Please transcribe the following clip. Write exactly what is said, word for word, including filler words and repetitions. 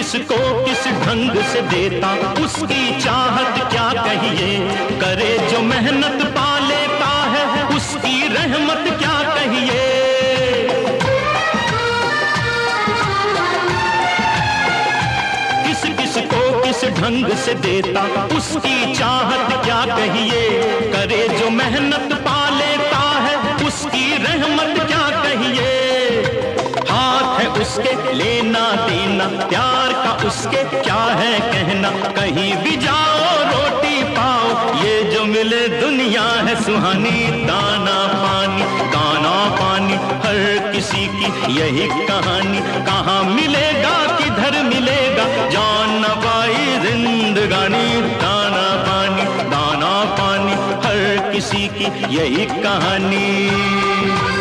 किसको किस ढंग से देता उसकी चाहत क्या कहिए, करे जो मेहनत पा लेता है उसकी रहमत क्या कहिए। किस किस को किस ढंग से देता उसकी चाहत क्या कहिए, करे जो मेहनत पा लेता है उसकी रहमत क्या कहिए। हाथ है उसके लेना देना, प्यार का उसके क्या है कहना, कहीं भी जाओ रोटी पाओ, ये जो मिले दुनिया है सुहानी। दाना पानी दाना पानी हर किसी की यही कहानी, कहाँ मिलेगा किधर मिलेगा जान न पाई जिंदगानी। दाना पानी दाना पानी हर किसी की यही कहानी।